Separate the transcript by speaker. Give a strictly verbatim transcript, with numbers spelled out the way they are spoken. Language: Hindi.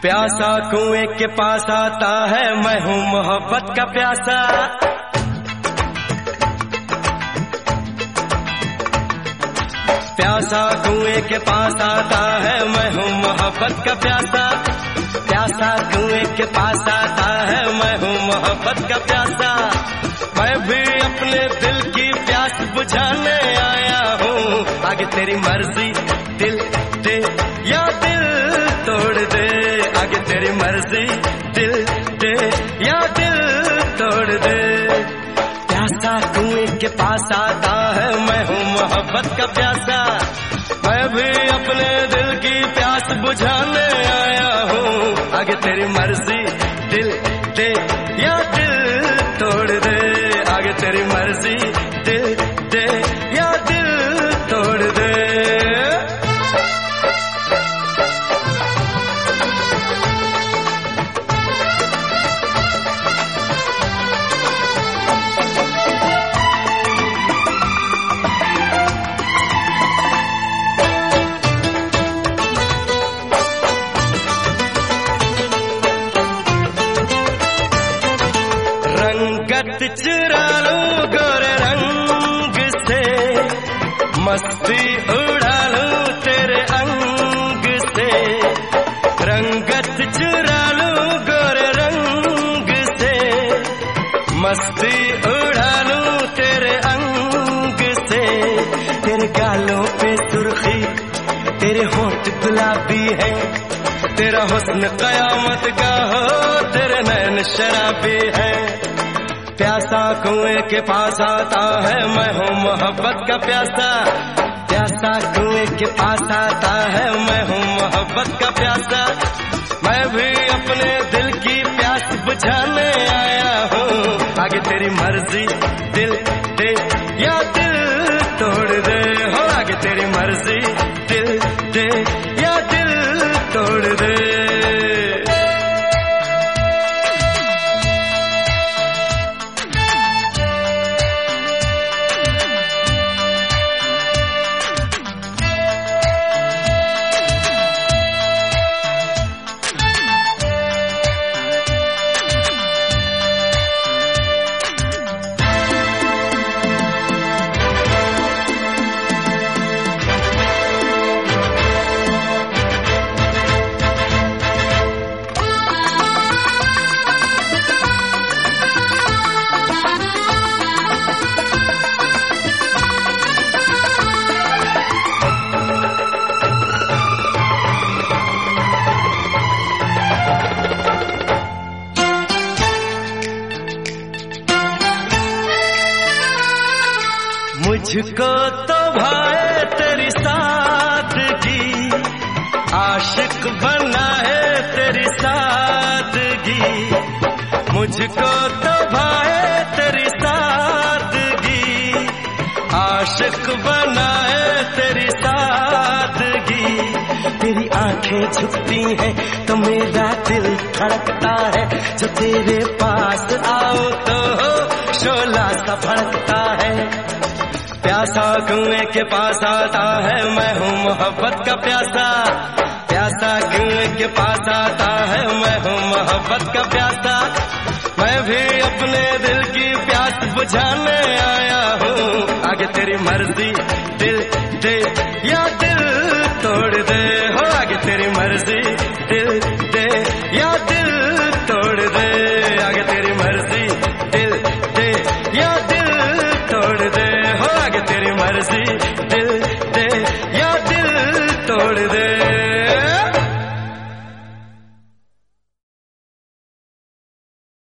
Speaker 1: प्यासा कुएं के पास आता है, मैं हूँ मोहब्बत का प्यासा। प्यासा कुएं के पास आता है, मैं हूँ मोहब्बत का प्यासा। प्यासा कुएं के पास आता है, मैं हूँ मोहब्बत का प्यासा। मैं भी अपने दिल की प्यास बुझाने आया हूँ। आगे तेरी मर्जी, दिल दे या दिल तोड़ दे। आगे तेरी मर्जी, दिल दे या दिल तोड़ दे। प्यासा कुएं के पास आता है, मैं हूँ मोहब्बत का प्यासा। मैं भी अपने दिल की प्यास बुझाने आया हूँ। आगे तेरी मर्जी, दिल दे या दिल तोड़ दे। आगे तेरी मर्जी, दिल दे या दिल तोड़ दे। रंगत चुरा लूं गोरे रंग से, मस्ती उड़ा लूं तेरे अंग से। रंगत चुरा लूं गोरे रंग से, मस्ती उड़ा लूं तेरे अंग से। तेरे गालों पे सुर्खी, तेरे होंठ गुलाबी है। तेरा हुस्न कयामत का हो, तेरे नैन शराबी है। प्यासा कुएं के पास आता है, मैं हूँ मोहब्बत का प्यासा। प्यासा कुएं के पास आता है, मैं हूँ मोहब्बत का प्यासा। मैं भी अपने दिल की प्यास बुझाने आया हूँ। आगे तेरी मर्जी, दिल दे या दिल तोड़ दे। हो आगे तेरी मर्जी, दिल दे या दिल तोड़ दे। मुझको तो भाए तेरी सादगी, आशिक बना है तेरी सादगी। मुझको तो भाए तेरी सादगी, आशिक बना है तेरी सादगी। तेरी आंखें झुकती हैं तो मेरा दिल धड़कता है। जो तेरे पास आओ तो शोला सा भड़कता है। प्यासा कुएं के पास आता है, मैं हूँ मोहब्बत का प्यासा। प्यासा कुएं के पास आता है, मैं हूँ मोहब्बत का प्यासा। मैं भी अपने दिल की प्यास बुझाने आया हूँ। आगे तेरी मर्जी, दिल दे या दिल तोड़ दे। हो आगे तेरी मर्जी,